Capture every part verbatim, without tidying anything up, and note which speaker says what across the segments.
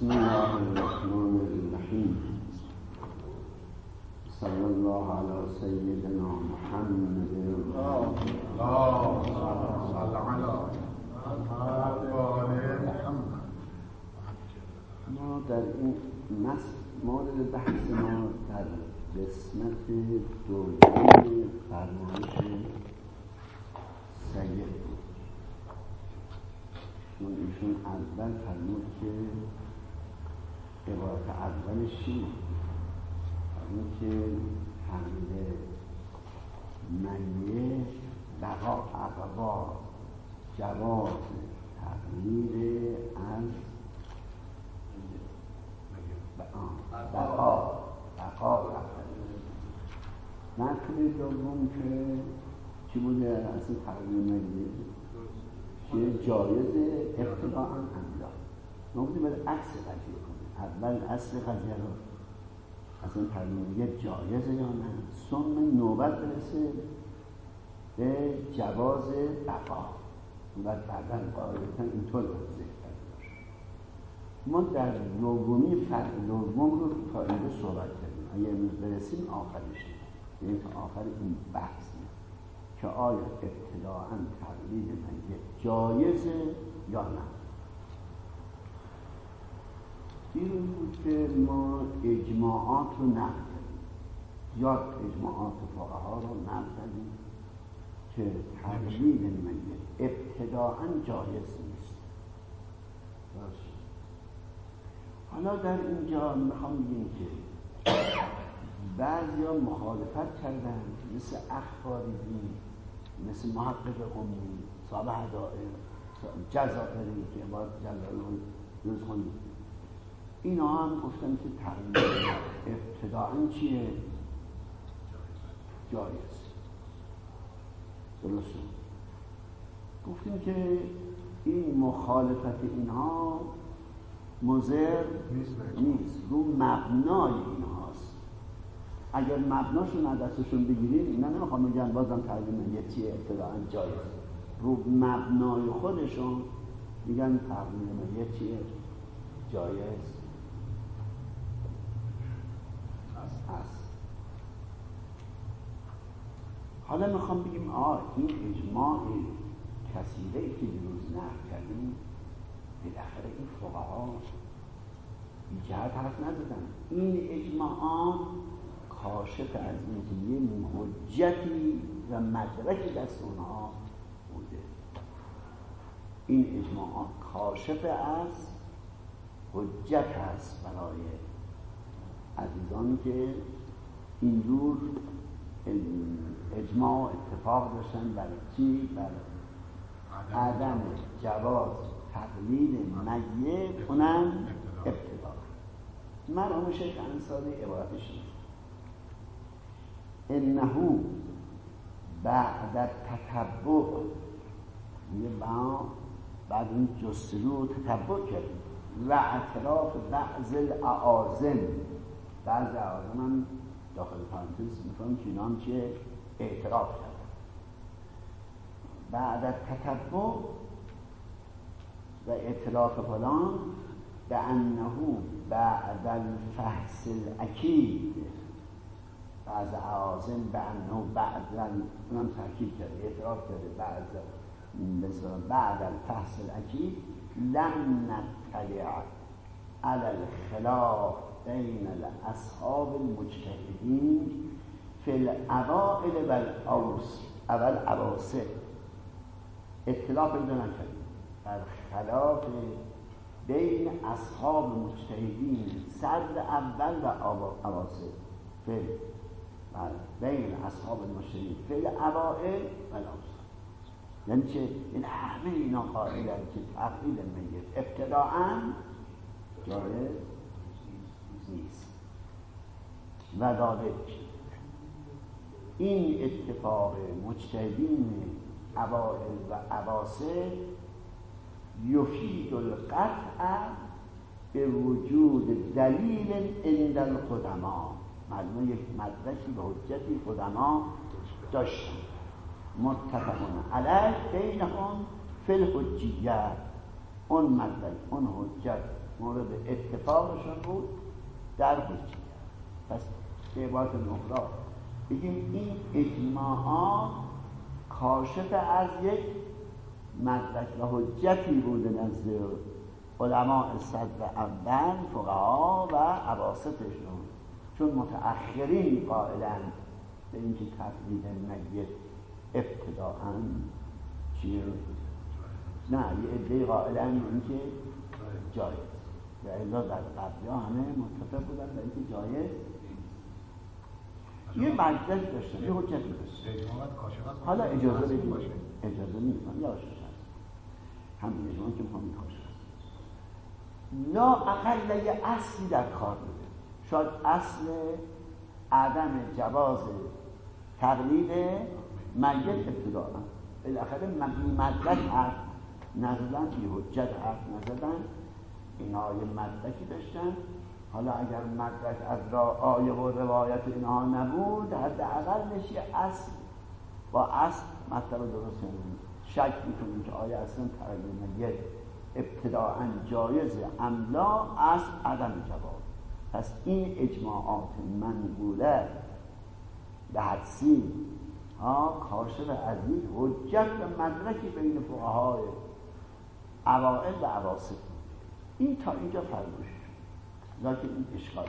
Speaker 1: بسم الله الرحمن الرحیم. صلی الله علی سیدنا محمد.
Speaker 2: اللهم صل علی محمد.
Speaker 1: ما در این مورد بحث ما در قسمت دوم فرمایش سید بود. چون ایشون اول فرمود که عبارت اولش چی؟ فرمود که حمل میه بقا اقوا جواز تقلیل از بقا بقا نقل دوم که چی بوده؟ اصلا تقلیل میه چیه؟ جایزه ابتداءً املا. ما بودیم باید عکس قضیه کنیم. اول اصل قضیه رو اصلا تقلیل جایزه یا نه، ثم نوبت برسه به جواز بقا و بعدا قاعدتا اینطور ذکر کرده باشه. ما در دومی فرق دوم رو تا اینجا صحبت کردیم. اگه امروز برسیم آخرش، یعنی تا آخر این بحث که آیا ابتداءً تقلید میت جایزه یا نه. دیروز بود که ما اجماعات رو نقل کردیم، یا اجماعات فقها رو نقل کردیم که تقلید میت ابتداءً جایز نیست. باشه. حالا در اینجا میخوام بگیم که بعضیا مخالفت کردن، مثل اخباریدی، مثل محقق قمی، صاحب هدائر، جزائری که باید جلال روز خونید، اینا هم گفتن که تقلید ابتداءً چیه؟ جایز. درسته؟ گفتیم که این مخالفت اینها مضر نیست، رو مبنای اینهاست. اگر مبناشون از دستشون بگیریم، اینا نمیخوام میگن بازم تقلید میت چیه؟ ابتداءً جایز. رو مبنای خودشون میگن تقلید میت چیه؟ جایز هست. حالا میخوام بگیم آه این اجماع کثیره که دیروز نقل کردیم، بالاخره این فقها بی جهت حرف نزدن. این اجماعات کاشف از اینکه یه حجتی و مدرکی دست اونها بوده. این اجماعات کاشف از حجت هست برای عزیزانی که اینجور اجماع اتفاق داشتن برای چی؟ برای عدم جواز تقلید میت کنن ابتدا. مرحوم شیخ انصاری عبارتش نیست انه بعد تتبع، میگه بعد این جستجو تتبع کردیم و اعتراف بعض الاعاظم، بعض اعاظم هم داخل پرانتز میفهم که اینا هم چه اعتراف کردن. بعد تتبع و اعتراف فلان به انه بعد الفحص الاکید، بعض اعاظم به انه بعد اونم تحکیل کرده، اعتراف کرده بعض مثلا بعد الفحص الاکید لم نطلع على الخلاف بین الاصحاب المجتهدین فی الاوائل والاواسط. اطلاع پیدا نکردیم بر خلاف بین اصحاب مجتهدین صدر اول و اواسط، فی بین اصحاب المجتهدین فی الاوائل والاواسط. یعنی چه؟ این همه اینا قائلن که تقلید میت ابتداءً جایز نیست. و ذالک، این اتفاق مجتهدین اوائل و اواسط یفید القطع به وجود دلیل عند القدما. معلومه یک مدرکی به حجتی قدما داشتن، متفقون علیه بینهم فی الحجیت. اون مدرک، اون حجت مورد اتفاقشون بود در حجیت. پس به عبارت نخرا بگیم این اجماعات کاشف از یک مدرک و حجتی بوده نزد علماء صدر اول، فقها و اواسطشون، چون متأخرین قائلن به اینکه تقلید میت ابتداءً چیه؟ نه، یه عده قائلن به اینکه جایز، و الا در قبلا همه متفق بودن به اینکه جایز. یه مدرک داشتن، یه حجتی داشتن. حالا اجازه بدید، اجازه نیستم یاشش هست همین اجازه که میخوام کاشف هست، لا اقل یه اصلی در کار بوده. شاید اصل عدم جواز تقلید میت ابتداء، بالاخره مدرک حرف نزدن، بی حجت حرف نزدن، اینها یه مدرکی داشتن. حالا اگر مدرک از را آیه و روایت اینها نبود، حداقل نشی اصل با اصل مطلب درست نمید. شک میکنیم که آیه اصلا تقلید میت ابتداء جایزه ام لا، اصل عدم جواز. پس این اجماعات منقوله به حدسی ها کاشف از این حجت و مدرکی بین فقهای اوائل و اواسط. این تا اینجا فرموش شد. لکن این اشکال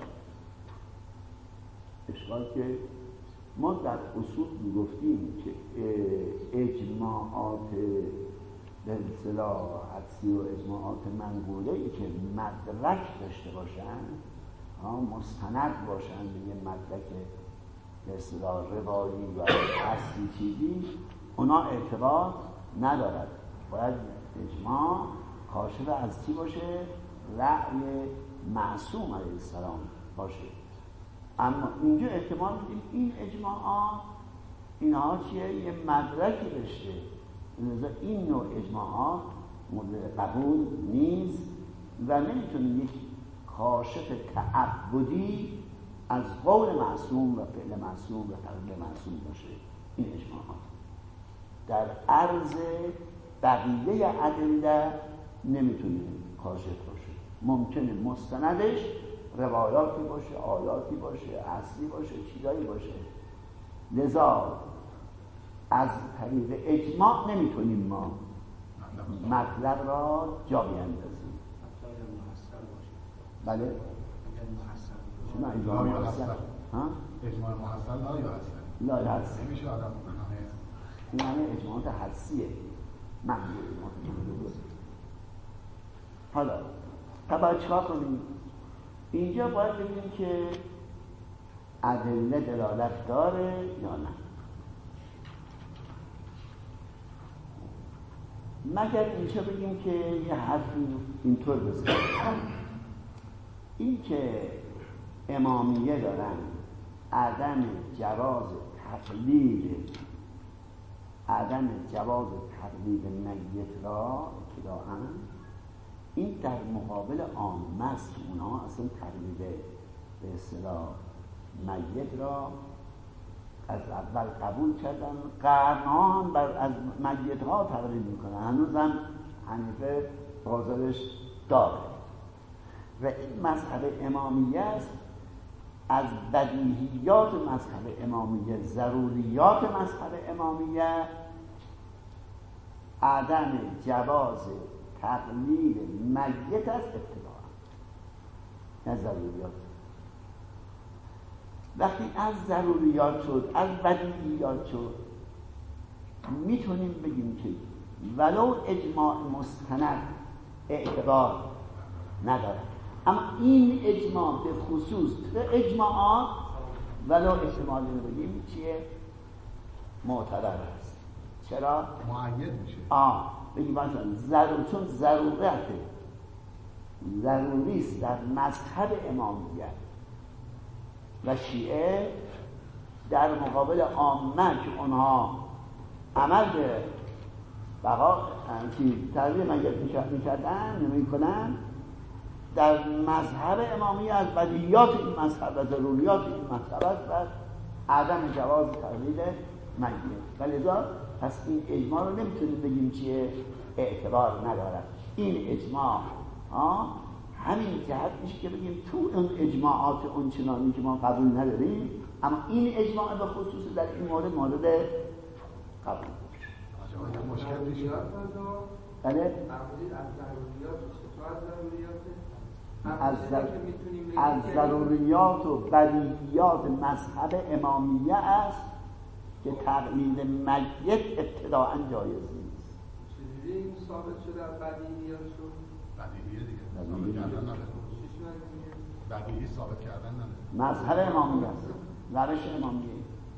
Speaker 1: اشکال که ما در اصول میگفتیم که اجماعات به اصطلاح حدسی و اجماعات منقوله ای که مدرک داشته باشن، مستند باشن به یه مدرک به اصطلاح روایی و اصلی چیزی، اونا اعتبار ندارد. باید اجماع کاشف از چی باشه؟ رأی معصوم علیه السلام باشه. اما اینجا احتمال میدیم این اجماعات اینها چیه؟ یه مدرکی داشته، لذا این نوع اجماعات مورد قبول نیست و نمیتونه یک کاشف تعبدی از قول معصوم و فعل معصوم و تقلید معصوم باشه. این اجماعات در عرض بقیه ادله نمیتونه کاشف باشه. ممکنه مستندش روایاتی باشه، آیاتی باشه، اصلی باشه، چیزایی باشه. لذا از طریق اجماع نمیتونیم ما مطلب را جا بیندازیم. بله؟ شما اجماع محصل ها؟
Speaker 2: اجماع محصل لا یا حسن؟
Speaker 1: لا یا حسن
Speaker 2: نمیشه آدم
Speaker 1: این همه اجماعات حدسیه. من اجماعات منقوله. حالا تا باید چکار کنیم؟ اینجا باید ببینیم که ادله دلالت داره یا نه. مگر اینجا بگیم که یه حرفی اینطور بزنیم، این که امامیه دارن عدم جواز تقلید عدم جواز تقلید میت را ابتداءً، این در مقابل عامه است. اونها اصلا تقلید به اصطلاح میت را از اول قبول کردن، قرنها هم بر از میت ها تقلید میکنن، هنوز هم حنیفه بازارش داره و این مذهب امامیه است. از بدیهیات مذهب امامیه، ضروریات مذهب امامیه، عدم جواز تقلید میت از ابتداء، نه ضروریات. وقتی از ضروریات شد، از بدیهیات شد، میتونیم بگیم که ولو اجماع مستند اعتبار نداره، اما این اجماع به خصوص اجماعات ولو احتمالی رو بگیم چیه؟ معتبر است. چرا؟
Speaker 2: معید میشه.
Speaker 1: آه بگیم مثلا ضرور، چون ضرورت ضروری است در مذهب امامیت و شیعه در مقابل عامه که اونها عمل به بقا تقلید میت میکردن نمیکنن، در مذهب امامی از بدیهیات این مذهب و ضروریات این مذهب است و عدم جواز تقلید میت. ولذا پس این اجماع رو نمیتونیم بگیم چیه؟ اعتبار نداره. این اجماع ها همین جهت میشه که بگیم تو اون اجماعات اونچنانی که ما قبول نداریم، اما این اجماع به خصوص در این مورد مورد قبول
Speaker 2: آجا مشکل میشه.
Speaker 1: بله؟
Speaker 3: از ضروریات چطور از ضروریات؟
Speaker 1: از ضروریات و بدیهیات مذهب امامیه است که تقلید میت ابتداءً جایز نیست.
Speaker 3: چجوری این ثابت شده از بدیهیات شد؟
Speaker 2: بدیهیه دیگه ثابت کردن نداره. بدیهی ثابت کردن نداره.
Speaker 1: مذهب امامیه است، روش امامیه.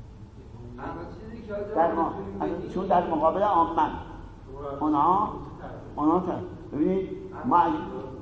Speaker 1: در ما چون در مقابل عامه اونا اونا تا ببینید ما
Speaker 3: اما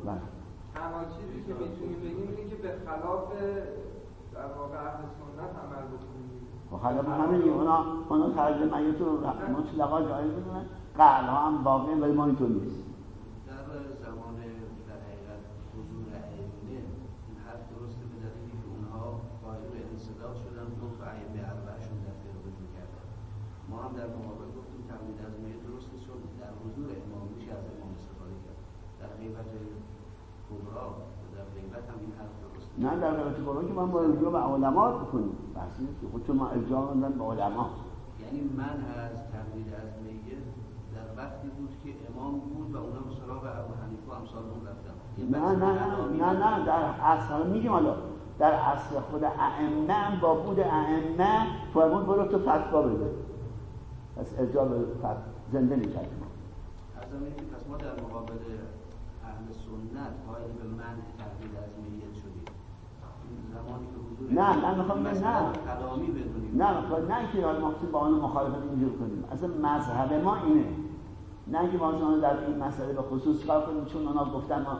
Speaker 3: چیزی که میتونیم بگیم اینه که به خلاف در واقع اهل سنت عمل بکنیم.
Speaker 1: به خلاف همین اونا اونا تقلید میت رو مطلقا جایز میدونن، قبل ها هم واقعا ولی ما اینطور نیست.
Speaker 4: در زمان در حقیقت حضور ائمه این حرف درسته به دلیلی که اونها قائل به انصداد شدن دو تا ائمه اربعه‌شون در فقه وجود کردن. ما هم در مقابل گفتیم تقلید از میت درست نیست چون در حضور امام میشه از امام استفاده کرد. در غیبت کبرا و در غیبت هم این حرف درست نیست.
Speaker 1: نه در غیبت کبرا که من با ارجاع به علما بکنیم. بحث نیست که خودتون ما ارجاع بدن به علما.
Speaker 4: یعنی من از تقلید از میت در وقتی بود که امام بود و اونا به سراغ ابو حنیفه و امثال اون رفتن.
Speaker 1: نه نه نه نه نه در اصل میگیم حالا در اصل خود ائمه هم با بود ائمه فرمود برو تو فتوا بده. پس ارجاع به فتوا زنده نکردیم.
Speaker 4: از زمانی که پس ما در مقابل اهل سنت قائل به منع تقلید از میت شدیم. زمانی که حضور
Speaker 1: نه من میخوام نه
Speaker 4: کلامی بدونیم.
Speaker 1: نه نه که حالا ما با اون مخالفت اینجور کنیم. اصلا مذهب ما اینه. نه که ما اصلا در این مسئله به خصوص کار کنیم چون اونا گفتن ما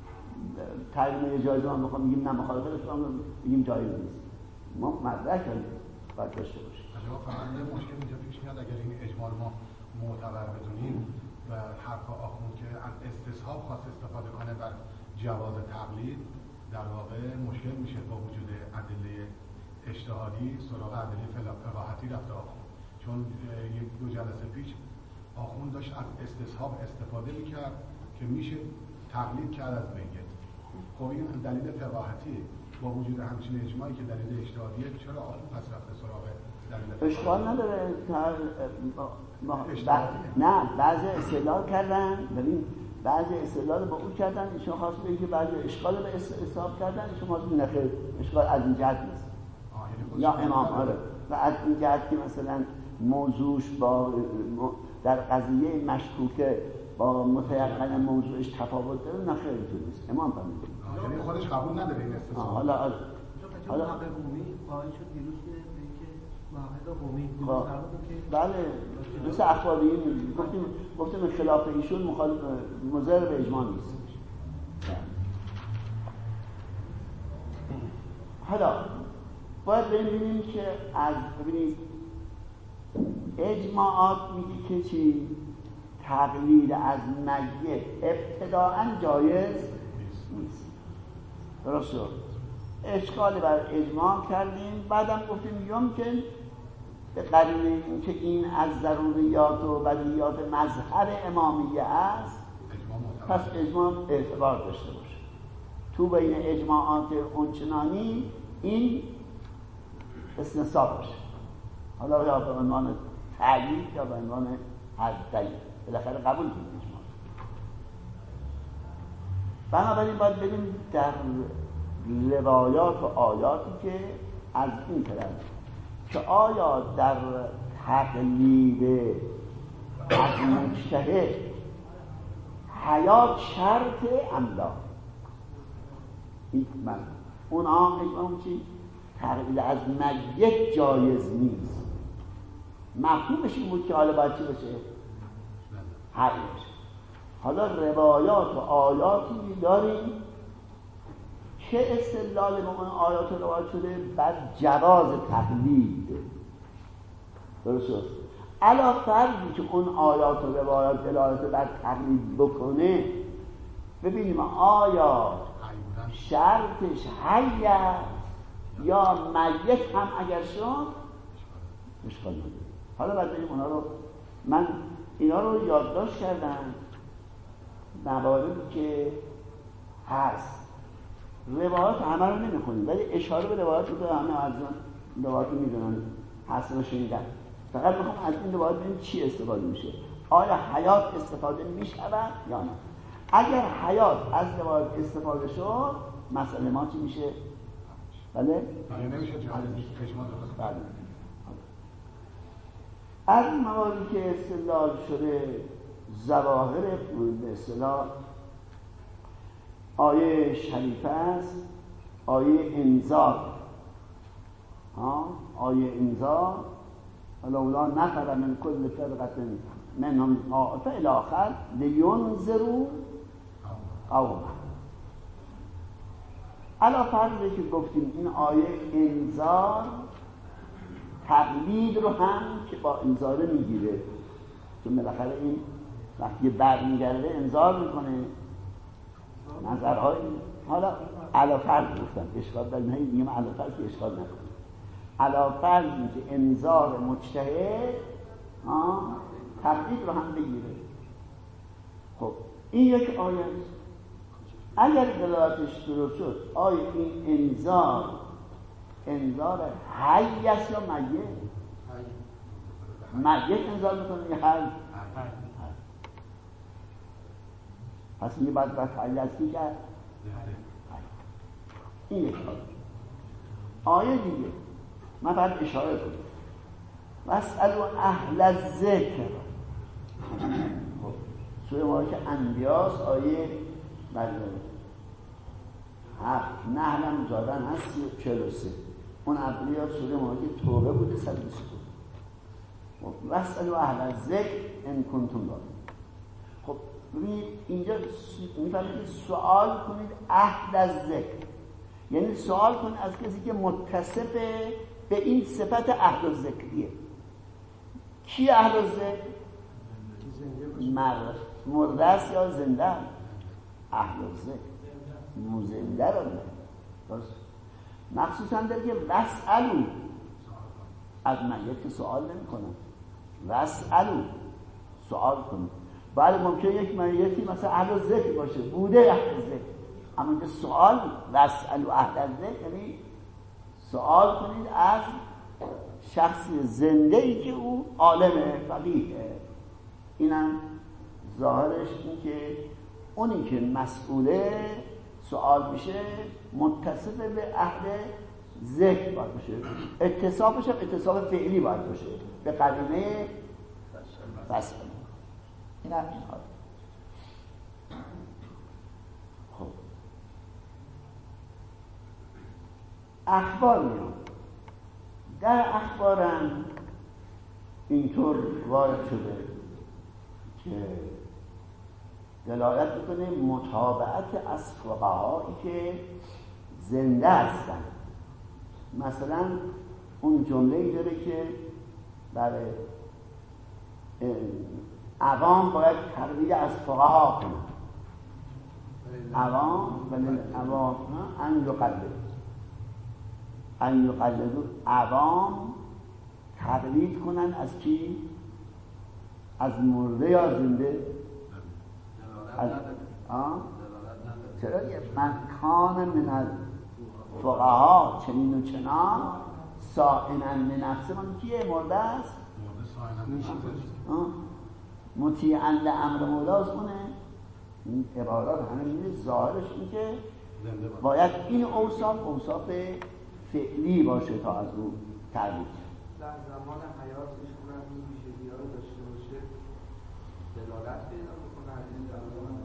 Speaker 1: تعلیم جایز ما میخوام میگیم نه مخالفتش رو میگیم جایز نیست. ما مدرک باید داشته باشیم.
Speaker 2: شما فقط یه مشکل اینجا پیش میاد اگر این اجمال ما معتبر بدونیم و حرف آخوند که از استصحاب خواست استفاده کنه بر جواز تقلید در واقع مشکل میشه با وجود ادله اجتهادی سراغ ادله فقاهتی رفته آخوند. چون یک دو جلسه پیش آخوند داشت از استصحاب استفاده میکرد که میشه تقلید کرد از میت. خب این دلیل فقاهتی با وجود همچین اجماعی که دلیل اجتهادیه چرا آخوند پس رفته سراغ دلیل
Speaker 1: اشکال نداره نه بعضی استدلال کردن ببین بعضی استدلال با اون کردن ایشون خواست بگه که بعضی اشکال به حساب کردن ایشون خواست بگه نخیر اشکال از این جهت نیست یا امام آره و از این جهت که مثلا موضوعش با در قضیه مشکوکه با متیقن موضوعش تفاوت داره نخیر اینطور نیست امام فهمیده
Speaker 2: یعنی خودش قبول نداره این استثنا
Speaker 1: حالا
Speaker 5: حالا حق قومی قائل شد دیروز که واحد قومی
Speaker 1: بله مثل اخباریین گفتیم گفتیم خلاف ایشون مخالف مضر به اجماع نیست. حالا باید ببینیم که از ببینید اجماعات میگه که چی تقلید از میت ابتداءً جایز نیست. درسته؟ اشکال بر اجماع کردیم بعدم گفتیم یمکن به قرینه اینکه این از ضروریات و بدیهیات مذهب امامیه است پس اجماع اعتبار داشته باشه. تو بین اجماعات اونچنانی این استثنا باشه. حالا یا به عنوان تعیید یا به عنوان حد دلیل بالاخره قبول کنیم اجماع. بنابراین باید بریم در روایات و آیاتی که از این طرف که آیا در تقلید از مجتهد حیات شرط ام لا. این من اون آن اجماع چی؟ تقلید از میت جایز نیست. مفهومش این بود که حالا باید چی بشه؟ حیات. حالا روایات و آیاتی داریم که استدلال به اون آیات و روایات شده بر جواز تقلید. درسته؟ علا فرضی که اون آیات و روایات دلالت بر تقلید بکنه ببینیم آیا شرطش حی است یا میت هم اگر شد اشکال نداره. حالا باید بریم اونا رو من اینا رو یادداشت کردم مواردی که هست. روایات همه رو نمیخونیم ولی اشاره به روایات رو همه از روایات رو میدونن، هست رو شنیدن. فقط میخوام از این روایات ببینیم چی استفاده میشه. آیا حیات استفاده میشود یا نه؟ اگر حیات از روایات استفاده شد مسئله ما چی میشه؟ بله؟
Speaker 2: یعنی نمیشه جهاز خشمات رو
Speaker 1: بله. از مواردی که استدلال شده ظواهر به اصطلاح آیه شریفه است، آیه انذار، ها آیه انذار ولولا نفر من کل فرقة منهم طائفة الی آخر لینذروا قومهم. علا فرضی که گفتیم این آیه انذار تقلید رو هم که با انذاره میگیره، چون بالاخره این وقتی بر میگرده انذار میکنه نظرهای. حالا علا فرض گفتم اشکال داریم، هی میگم علا فرض که اشکال نکنه. علا فرض که انذار مجتهد تقلید رو هم بگیره. خب این یک آیه است. اگر دلالتش درست شد آیا این انذار انذار حی است یا میت؟ میت انذار میکنه یا حی؟ پس این باید باید حی است کی کرد؟ این یک آیه. آیه دیگه من فقط اشاره کنم واسألوا اهل الذکر. سوره مبارکه انبیاست، آیه بله هفت نحلم زادن هست چهل و سه. اون اولی ها سوره مبارکه توبه بوده صد و بیست و دو. واسألوا اهل الذکر ان کنتم لا. خب ببینید اینجا میفهمید سوال کنید اهل الذکر، یعنی سوال کنید از کسی که متصف به این صفت اهل الذکریه. کی اهل الذکر؟ مرد مرده است یا زنده؟ اهل الذکر مزنده رو درست. مخصوصا در که واسألو از میت که سوال نمی کنن، واسألو سوال کنید. بله ممکنه یک میتی مثلا اهل الذکر باشه، بوده اهل الذکر، اما اینجا سوال واسألو اهل الذکر یعنی سوال کنید از شخص زنده ای که او عالم فقیه. اینم ظاهرش این که اونی که مسئوله سوال میشه متصف به اهل ذکر باید باشه، اتصافش هم اتصاف فعلی باید باشه به قرینه فصل. این هم این حال. خب اخبار میان، در اخبارم اینطور وارد شده که دلالت میکنه متابعت از فقهایی که زنده هستن. مثلا اون جمله‌ای داره که برای عوام باید تقلید از فقها کنن، عوام ولی عوام ان یقلد ان یقلدو عوام تقلید کنن از کی؟ از مرده یا زنده؟ از آه؟ چرا من کان من الفقها چنین و چنان سائنا لنفسه، من کیه؟ مرده است؟ مطیعا لامر مولاست. اونه این عبارات همه میده ظاهرش این که باید این اوصاف اوصاف فعلی باشه تا از اون تقلید.
Speaker 3: در زمان حیاتش اونم این ویژگی ها رو داشته باشه دلالت پیدا میکنه از این زمان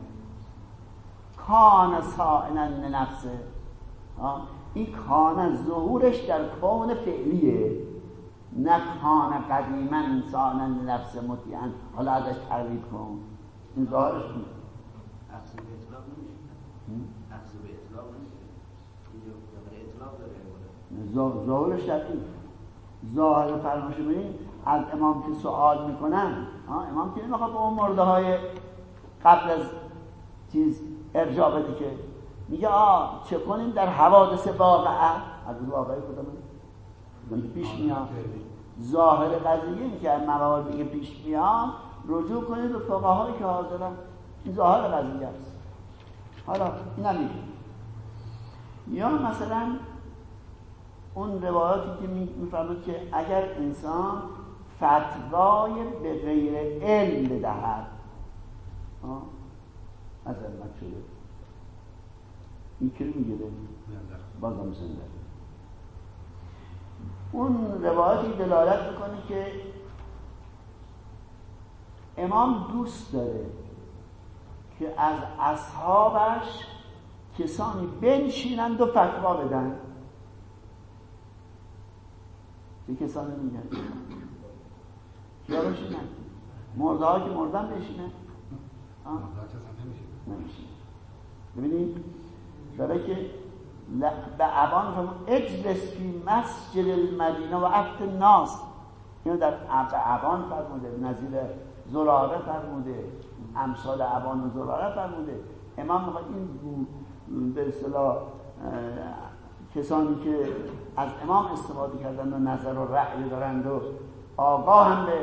Speaker 1: کان سائلا لنفسه. این کان ظهورش در کون فعلیه، نه کان قدیما انسانا لنفسه مطیعا حالا ازش تقلید کن. این ظاهرش کنه
Speaker 4: اخذ به اطلاق نمیشه، اخذ به اطلاق نمیشه، اینجا به اطلاق داره.
Speaker 1: ظاهرش در این ظاهر فرمایش ببین از امام که سوال میکنن، امام که نمیخواد به اون مرده های قبل از چیز ارجاع بده که میگه آه چه کنیم در حوادث واقعه. از واقعه کدامه پیش میاد ظاهر قضیه این که مواردی که پیش میاد رجوع کنید به فقهایی که حاضرن. این ظاهر قضیه است. حالا اینا میگه. یا مثلا اون روایاتی که میفرماد که اگر انسان فتوای به غیر علم بدهد از علمت شده، این که میگه بازم زنده. اون روایاتی دلالت میکنه که امام دوست داره که از اصحابش کسانی بنشینند و فتوا بدن. چه کسانی میگن؟ کیا بشینن؟ مرده ها که مردن بشینن؟ نمیشینن. ببینید داره که به عبان فرمود اجلس فی مسجد المدینه و افت الناس. اینو در عبان فرموده، نظیر زراره فرموده، امثال عبان و زراره فرموده. امام میخواد این به اصطلاح کسانی که از امام استفاده کردن و نظر و رأی دارند و آگاه هم به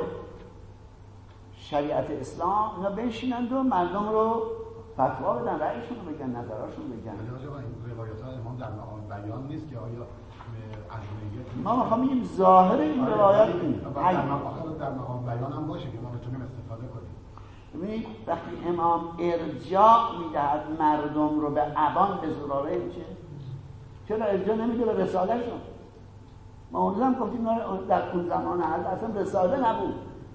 Speaker 1: شریعت اسلام، اینا بنشینند و مردم رو فتوا بدن، رأیشون رو بگن، نظراشون رو بگن.
Speaker 2: این روایات امام در مقام بیان نیست که آیا از
Speaker 1: ما میخوام بگیم ظاهر این روایات این
Speaker 2: در مقام بیان هم باشه که ما بتونیم استفاده کنیم.
Speaker 1: ببینید وقتی امام ارجاع میدهد مردم رو به عبان به زراره میشه، چرا ارجاع نمیده به رساله شون؟ ما اون زمان گفتیم در اون زمان اصلا رساله نبود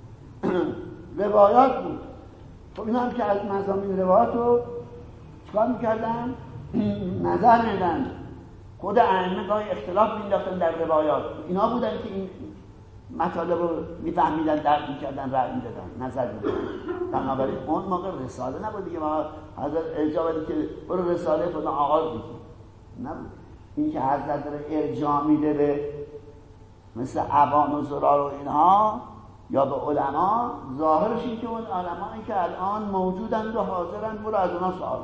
Speaker 1: روایات بود. خب اینا هم که از مضامین روایات رو چکار میکردن؟ نظر میدن. خود ائمه گاهی اختلاف مینداختن در روایات. اینا بودن که این مطالب رو میفهمیدن، درک میکردن، رأی میدادن، نظر میدادن. بنابراین اون موقع رساله نبود دیگه. ما حضرت ارجاع بدید که برو رساله فلان آغاز بگی نبود. این که حضرت داره ارجاع میده به مثل عوام و زرار و اینها یا به علما، ظاهرش این که اون علمایی که الان موجودند و حاضرند برو از اونا سوال.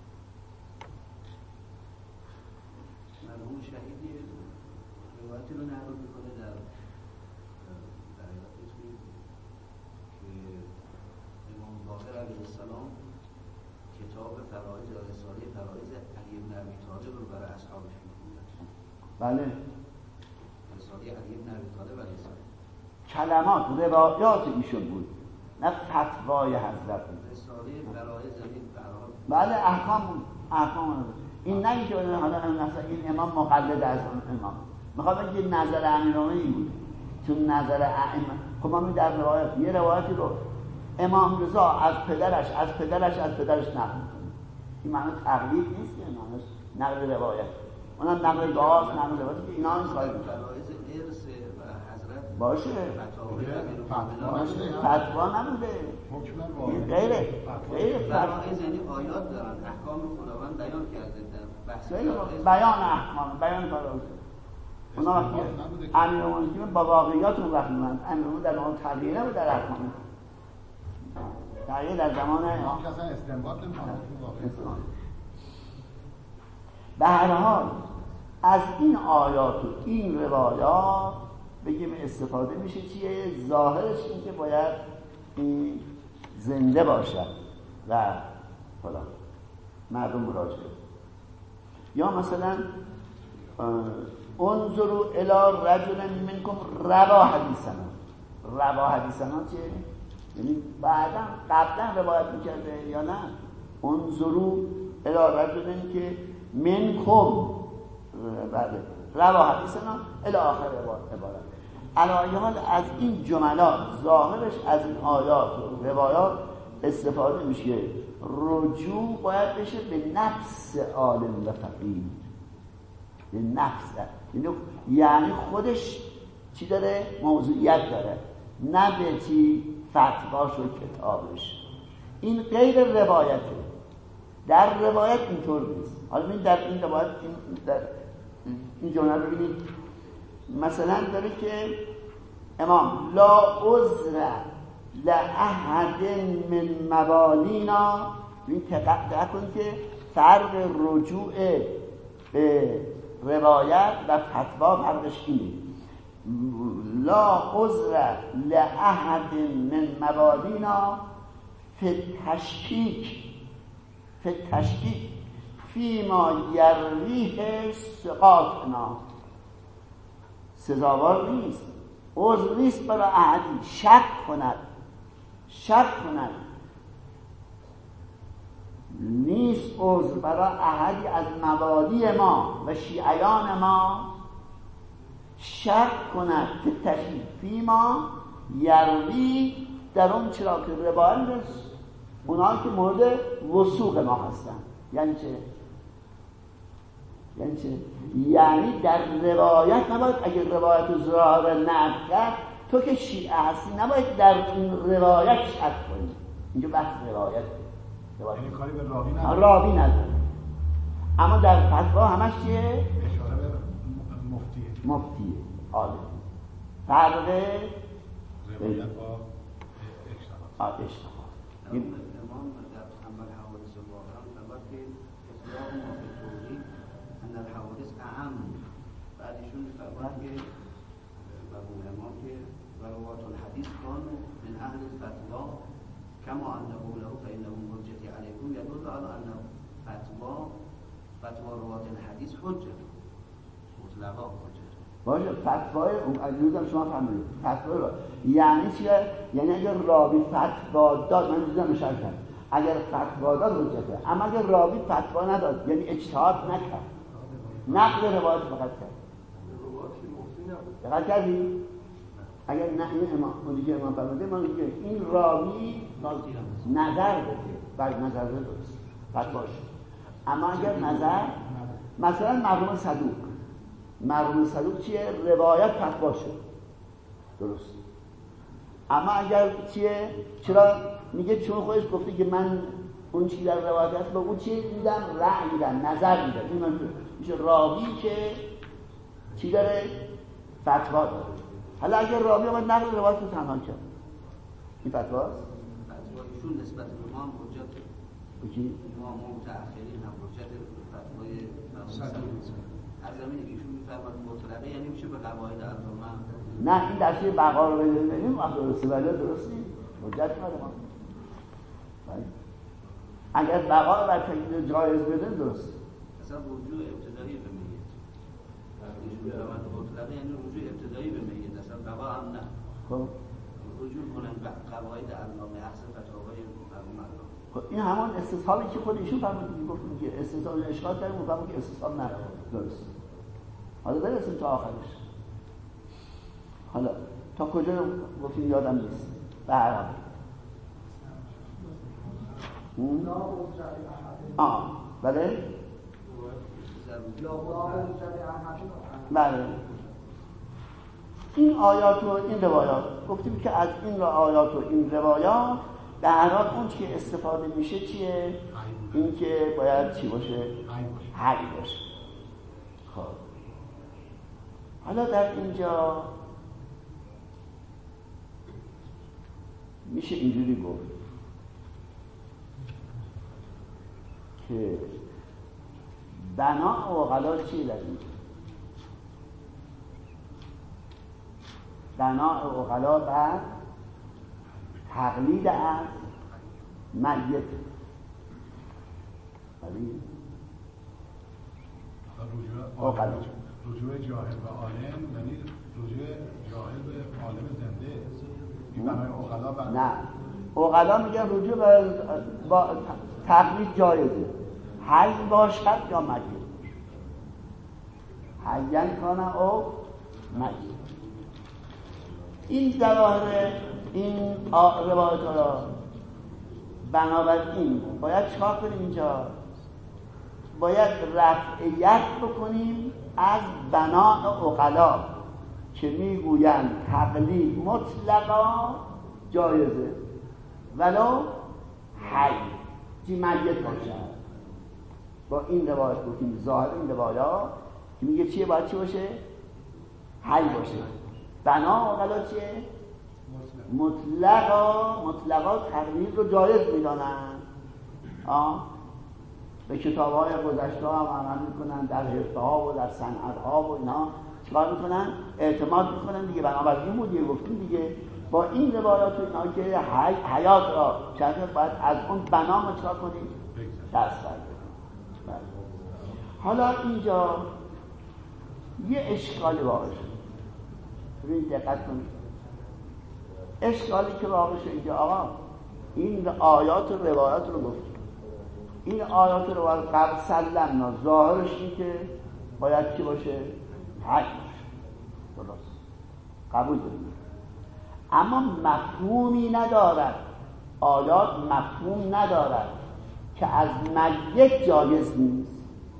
Speaker 4: مرحوم شهیدی روایتی رو نقل میکنه در در اسمی که امام باقر علیه السلام کتاب فرائض یا رساله فرائض علی بن ابی طالب رو برای اصحابش می‌خوندن.
Speaker 1: بله.
Speaker 4: رساله علی بن ابی طالب علیه السلام.
Speaker 1: کلمات روایات ایشون بود، نه فتوای حضرت بود.
Speaker 4: رساله فرائض یعنی فرائض.
Speaker 1: بله احکام بود. احکام بود. این نه اینکه حالا مثلا این امام مقلد از اون امام. میخواد بگه نظر امیرالمومنین این بود. چون نظر ائمه خب ما می در روایت یه روایتی رو امام رضا از پدرش از پدرش از پدرش نقل می‌کنه. این معنی تقلید نیست، که معنیش نقل روایت. اونم نقل گاز، نقل روایتی که اینا این کار می‌کنن.
Speaker 4: فرائض ارث و حضرت
Speaker 1: باشه. فتوا نبوده. این غیره. غیره
Speaker 4: فرائض یعنی آیات دارن، احکام خداوند بیان کرده در بحث
Speaker 1: بیان احکام، بیان فرائض. اونا وقتی امیرالمومنین با واقعیات اون وقت می‌موند. امیرالمومنین در اون تغییر نبود در احکام. تغییر در زمان
Speaker 2: امام که اصلا استنباط نمی‌کنه.
Speaker 1: به هر حال از این آیات و این روایات بگیم استفاده میشه چیه؟ ظاهرش این که باید این زنده باشد و فلان مردم مراجعه. یا مثلا انظروا الی رجل منکم روا حدیثنا. روا حدیثنا چیه؟ یعنی بعدا قبلا روایت میکرده یا نه؟ انظروا الی رجل که منکم بله روا حدیثنا الی آخر عبارت. علی حال از این جملات ظاهرش از این آیات و روایات استفاده میشه. رجوع باید بشه به نفس عالم و فقیه، به نفس، یعنی خودش چی داره؟ موضوعیت داره، نه به چی فتواش و کتابش. این غیر روایته. در روایت اینطور نیست. حالا ببین در این روایت این در این جمله رو ببینید. مثلا داره که امام لا عذر لأحد من موالینا. این دقت کن که فرق رجوع به روایت و فتوا فرقش اینه. لا عذر لأحد من موالینا فی تشکیک. فی تشکیک فیما یرویه ثقاتنا، سزاوار نیست، عذر نیست برای احدی شک کند شک کند نیست عذر برای احدی از موالی ما و شیعیان ما شک کند که تشریف فیما یروی در اون چرا که روایت اونها که مورد وثوق ما هستن. یعنی چه؟ یعنی چه؟ یعنی در روایت نباید، اگر روایت رو ظاهر نقل کرد، تو که شیعه هستی نباید در این روایت شک کنی. اینجا بحث روایت
Speaker 2: یعنی کاری به راوی نداره.
Speaker 1: راوی نداره، اما در فتوا همش چیه؟
Speaker 2: اشاره به مفتیه.
Speaker 1: مفتیه. آره. فرق
Speaker 2: روایت با اجتهاد.
Speaker 1: اجتهاد.
Speaker 4: امام در اول حوادث واقعا فرمود که اطلاق ما فی التوحید ان الحوادث اعم. بعد ایشون فرمود که مرحوم امام که روات الحدیث کانوا من اهل الفتوا كما أن قوله فإنه حجة عليكم يدل على أن فتوى فتوى رواة الحديث حجة مطلقا حجة.
Speaker 1: باشه فتوای اون عزیزم شما فهمیدید فتوا رو یعنی چیه؟ یعنی اگر راوی فتوا داد، من دیدم اشاره کردم، اگر فتوا داد حجته، اما اگر راوی فتوا نداد یعنی اجتهاد نکرد، نقل روایت فقط کرد. دقت کردی؟ اگر نه این امام اونی که امام فرموده ما میگه این راوی نظر بده، بعد نظر بده درست فتواش. اما اگر نظر مثلا مرحوم صدوق مرحوم صدوق چیه؟ روایت فتوا شد درست، اما اگر چیه؟ چرا میگه؟ چون خودش گفته که من اون چی در روایت هست با اون چی میدم؟ رأی میدم، نظر میدم. این من میشه راوی که چی داره؟ فتوا داره. حالا اگر راوی اومد نقل روایت رو تنها کرد، این فتواست؟
Speaker 4: فتوایشون نسبت به ما هم حجت.
Speaker 1: بکی؟
Speaker 4: ما متأخرین هم حجت فتوای صدوق. از زمینی که ایشون میفرماد مطلقه یعنی میشه به قواعد اربعه.
Speaker 1: نه این درسی بقا رو ببینیم وقت درسته ولی درست نیست، حجت نداره ما. اگر بقا رو بر تکلیف جایز بده درست.
Speaker 4: اصلا رجوع ابتدایی به میت. ایشون میفرماد مطلقه یعنی رجوع ابتدایی به میت، اصلا بقا هم نه.
Speaker 1: خب
Speaker 4: رجوع کنن به قواعد علامه احسن فتاوای مرحوم علامه.
Speaker 1: خب این همان استصحابی که خود ایشون فرمود، گفتیم که استصحاب اشکال داره، مفهوم که استصحاب نه درست. حالا برسیم تا آخرش. حالا تا کجا گفتیم یادم نیست. به هر حال آه بله بله این آیات و این روایات گفتیم که از این آیات و این روایات در هر حال اون که استفاده میشه چیه؟ این که باید چی باشه؟ حی باشه. خب حالا در اینجا میشه اینجوری گفت که بنا عقلا چیه در اینجا؟ بنا عقلا بر تقلید از میت. ولی
Speaker 2: عقلا رجوع جاهل به عالم یعنی رجوع جاهل به عالم زنده. این بنای عقلا بر
Speaker 1: نه عقلا میگن رجوع به با تقلید جایزه، حی باشد یا میت. حیان کانه او میت. این ظواهر این روایت ها بنابراین باید چکار کنیم؟ اینجا باید رفعیت بکنیم از بناء عقلا که میگویند تقلید مطلقا جایزه ولو حی چی میت باشد. با این روایت گفتیم ظاهر این روایات که میگه چیه؟ باید چی باشه؟ حی باشه. بنا عقلا چیه؟ مطلقا مطلقا تقلید رو جایز میدانن. آه به کتاب های گذشته هم عمل میکنن، در حرفه ها و در صنعت ها و اینا چکار میکنن؟ اعتماد میکنن دیگه. بنابراین بود دیگه گفتیم دیگه با این روایات و اینا که حی... حیات را چرا باید از اون بنا ما چکار کنیم؟ دست برداریم. حالا اینجا یه اشکالی واقع شد. ببینید دقت کنید. اشکالی که واقع شد اینجا آقا این آیات و روایات رو گفت. این آیات و روایات قبل سلمنا ظاهرش این که باید چی باشه؟ حج باشه. درست. قبول داریم. اما مفهومی ندارد. آیات مفهوم ندارد که از میت جایز نیست.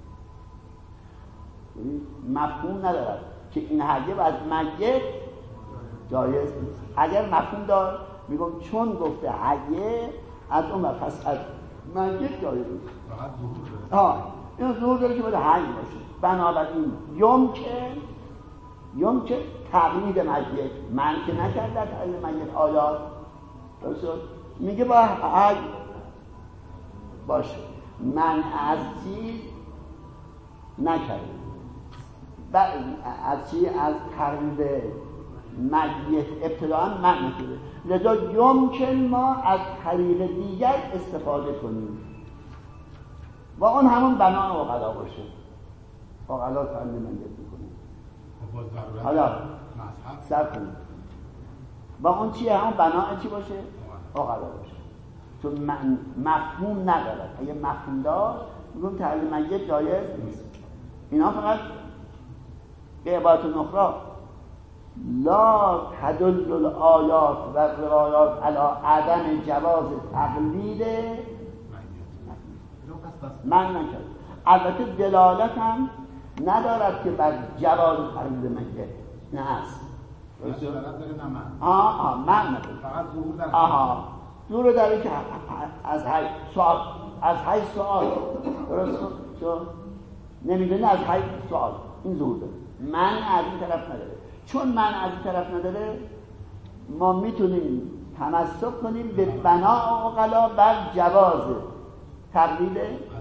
Speaker 1: مفهوم ندارد که این هدیه از میت جایز نیست. اگر مفهوم دار میگم چون گفته هدیه از اون پس از میت جایز نیست.
Speaker 2: فقط ظهور
Speaker 1: داره. آه این ظهور داره که باید حج باشه. بنابراین یمکن یمکن تقلید میت من که نکرده تقلید میت آیات درست میگه با حج باشه. من از چیز نکردم از چی از تقلید میت ابتداء من نکرده، لذا یمکن ما از طریق دیگر استفاده کنیم و اون همون بنا عقلا باشه. عقلا تقلید میت میکنیم حالا سر کنیم و اون چیه همون بنا چی باشه؟ عقلا باشه. چون من مفهوم ندارد. اگه مفهوم داشت میگم تقلید میت جایز نیست. اینا فقط به عبارت نخرا لا تدل الآیات و روایات علی عدم جواز تقلید من نکرد. البته دلالت هم ندارد که بر جواز تقلید میت نه است. آه آه من نکرد.
Speaker 2: فقط ظهور در
Speaker 1: آها ظهور در که از های سوال از های سوال درست شد نمیدونه از های سوال این ظهور داره. من از این طرف نداره. چون من از این طرف نداره ما میتونیم تمسک کنیم به بنا عقلا بر جواز تقلید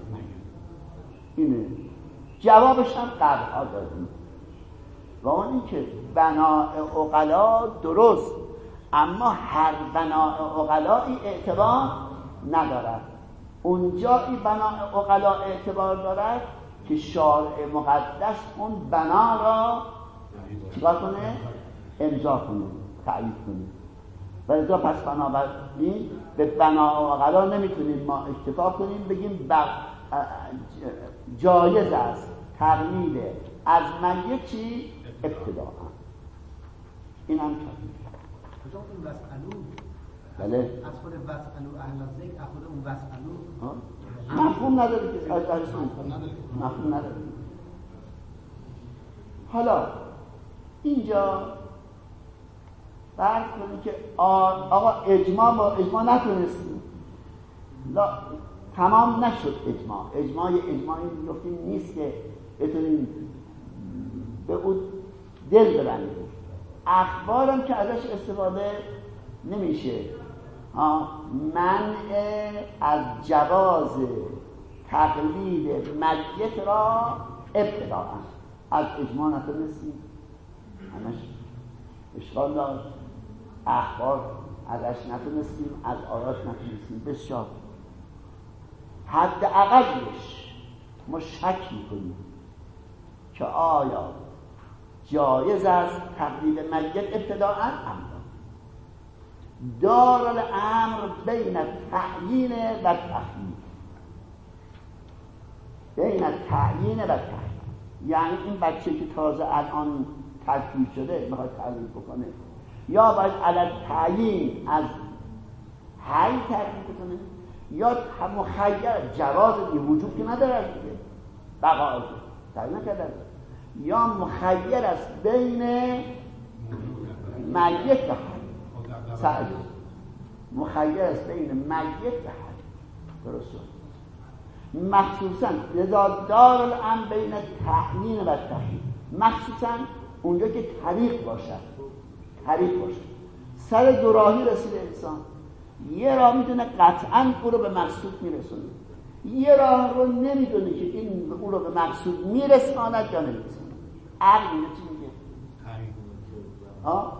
Speaker 1: اینه. جوابش هم قبلها دادیم و اون این که بنا عقلا درست، اما هر بنا عقلایی اعتبار ندارد. اونجایی بنا عقلا اعتبار دارد که شارع مقدس اون بنا را چیکار کنه؟ امضا کنه، تأیید کنه. و لذا پس بنابراین به بنا عقلا نمیتونیم ما اکتفا کنیم بگیم بر جایز است تقلید از میت چی؟ ابتداء. این هم
Speaker 5: کجا اون وسئلو
Speaker 1: بله
Speaker 5: از خود وسئلو اهل ذکر از خود اون وسئلو
Speaker 1: مفهوم نداره که از اهلسون مفهوم نداره. حالا اینجا فرض کنید که آقا اجماع با اجماع نتونستیم، لا تمام نشد اجماع. اجماع اجماعی گفتیم نیست که بتونیم به اون دل ببندیم. اخبارم که ازش استفاده نمیشه. منع از جواز تقلید میت را ابتداء از اجماع نتونستیم. همش اشکال داشت. اخبار ازش نتونستیم، از آیات نتونستیم. بسیار حد اقلش ما شک میکنیم که آیا جایز است تقلید میت ابتداء امر دار الامر بین التعیین و التخییر. بین التعیین و التخییر یعنی این بچه که تازه الان تکلیف شده میخواد تقلید بکنه یا باید علی تعیین از حی تقلید بکنه یا مخیر جواز دیگه وجود که نداره دیگه بقاعده تعیین نکرده یا مخیر است بین میت و حی. سعی مخیر است بین میت و حی. درست مخصوصا لذا دار الامر بین تعیین و تخییر. مخصوصا اونجا که طریق باشد طریق باشد سر دوراهی رسیده انسان یه راه میدونه قطعا او رو به مقصود میرسونه، یه راه رو نمیدونه که این او رو به مقصود میرساند یا نمیرساند. عقل اینو چی میگه؟ آه؟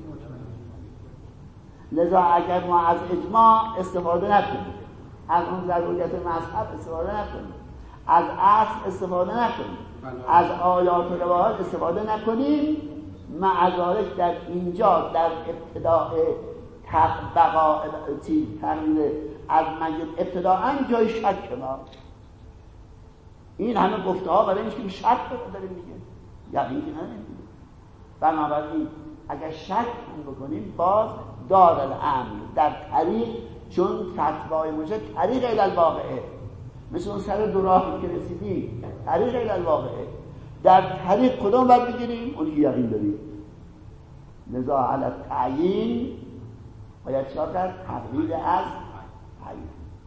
Speaker 1: لذا اگر ما از اجماع استفاده نکنیم، از اون ضروریت مذهب استفاده نکنیم، از اصل استفاده نکنیم، از آیات و روایات استفاده نکنیم. معذالک در اینجا در ابتداء بقا تغییر از مجید ابتداءً جای شک ما. این همه گفته ها برای اینکه شک رو داریم میگه، یقین نداریم. بنابراین اگر شک هم بکنیم باز دار الامر در طریق، چون فتوای مجد طریق الی الواقعه، مثل اون سر دو راه که رسیدیم طریق الی الواقعه، در طریق کدوم باید بگیریم؟ اون یقین داریم. لذا علی التعیین باید چرا کرد؟ تقلید از تعیین.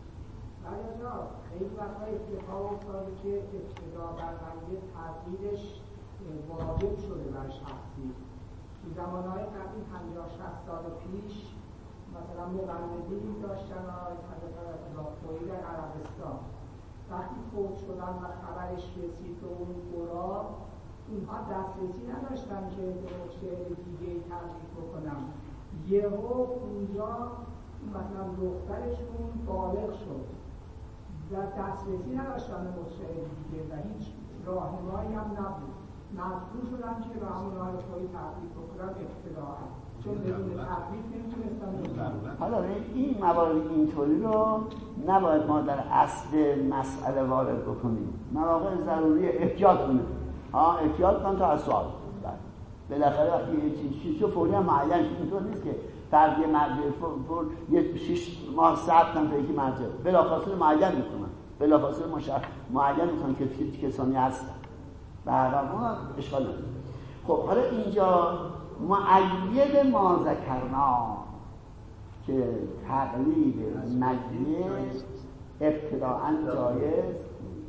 Speaker 6: خیلی وقتا اتفاق افتاده که ابتدا بر مجید تقلیدش واجب شده بر شخصی. تو زمانهای قبلی پنجاه شصت سال پیش مثلا مقلدینی داشتن حضرت راهپویی در عربستان، وقتی فوت شدن و خبرش رسید به اون قرا، اونها دسترسی نداشتن که به مجتهد دیگه‌ای تقلید بکنن. یهو اونجا مثلا دخترشون بالغ شد و دسترسی نداشتن به مجتهد دیگه و هیچ راهنمایی هم نبود، مجبور شدن که به همون راهپویی تقلید بکنن ابتداءً، چون بدون تقلید نمیتونستن.
Speaker 1: حالا این موارد اینطوری رو نباید ما در اصل مسئله وارد بکنیم. مواقع ضروری احتیاط کنیم، ها احتیاط کن تا از سوال. بالاخره وقتی یه چیزی رو فوری هم معین شد، اینطور نیست که فرد یه مرجع فور یه شش ماه صبر کنن تا یکی مرجع بلافاصله معین میکنن، بلافاصله مشخص معین میکنن که چه کسانی هستن. به هر حال اون اشکال نداره. خب حالا اینجا معید ما ذکرنا که تقلید مجید ابتداءً جایز،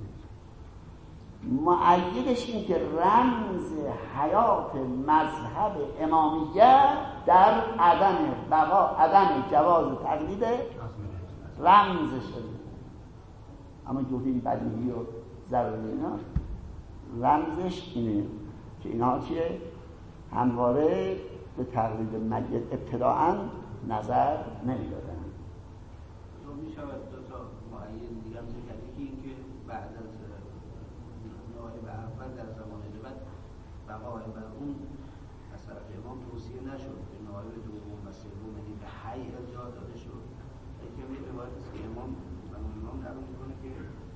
Speaker 1: معیدش این که رمز حیات مذهب امامیه در عدم بقا عدم جواز تقلید رمز شده. اما جوهری بدیهی و ضروری اینا رمزش اینه که اینها چیه؟ همواره به تقلید مجید ابتداءً نظر نمیدادن.
Speaker 4: تو میشود دو تا معید دیگه هم ذکر که این که بعد از نایب اول در زمان بعد بقای بر اون از طرف امام توصیه نشد به نایب دوم و سوم، یعنی به حی ارجاع داده شد. یکی هم یه روایت است که امام امام نقل میکنه که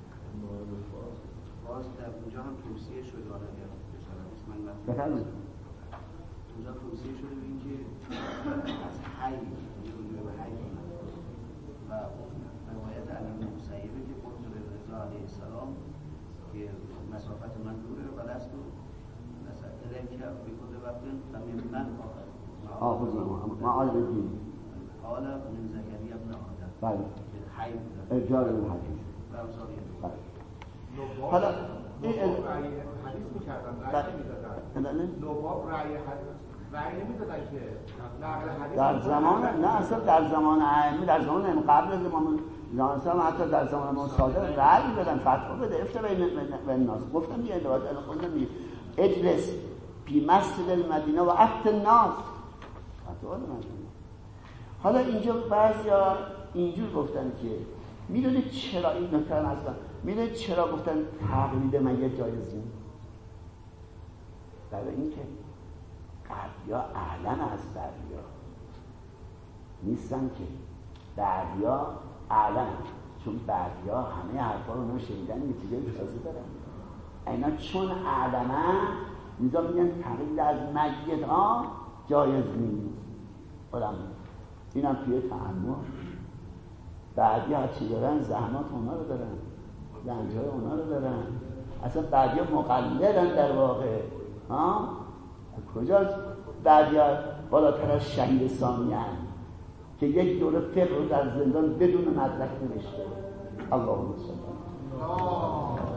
Speaker 4: باز در اونجا هم توصیه شد، حالا اگر بشارت است من
Speaker 1: بفرمایید.
Speaker 4: اونجا توصیه شده به این که از حی یعنی به حی و اون روایت علی مسیبه که قلت به رضا علیه السلام که مسافت من دوره و لست و الم که به کل وقت و من
Speaker 1: آخوزی ما آل بگیم
Speaker 4: آل من زکری ابن آدم
Speaker 1: بله
Speaker 4: حی
Speaker 1: ارجاع به حی
Speaker 4: و امثالی
Speaker 2: حالا این حدیث می‌کردن رأی نمی‌دادن. نواب رأی حدیث رأی نمی‌دادن که نقل حدیث
Speaker 1: در زمان نه اصلا در زمان ائمه، در زمان قبل از امام زمان حتی در زمان امام صادق رأی می‌دادن، فتوا بده افتا بین الناس. گفتم یه روایت الان خوندم میگه اجلس فی مسجد المدینه و افت الناس. فتوا دادن. حالا اینجا بعضیا اینجور گفتن که میدونید چرا این نکته اصلا میدونید چرا گفتن تقلید مگه جایز نیست؟ برای اینکه بعدیا اعلم از بعدیا نیستن که بعدیا اعلم، چون بعدیا همه حرفا رو نشیدن نتیجه اجازه دارن. اینا چون اعلمن میذا میگن تقلید از مجید ها جایز نیست. خودم اینم توی تعمل بعدی ها چی دارن؟ زحمات اونا رو دارن، زنجای اونا رو دارن. اصلا بعدی ها مقلدن در واقع. ها؟ کجاست بعدی ها بالاتر از شهید ثانی هن که یک دوره فقه رو در زندان بدون مدرک نوشته. اللهم صل علی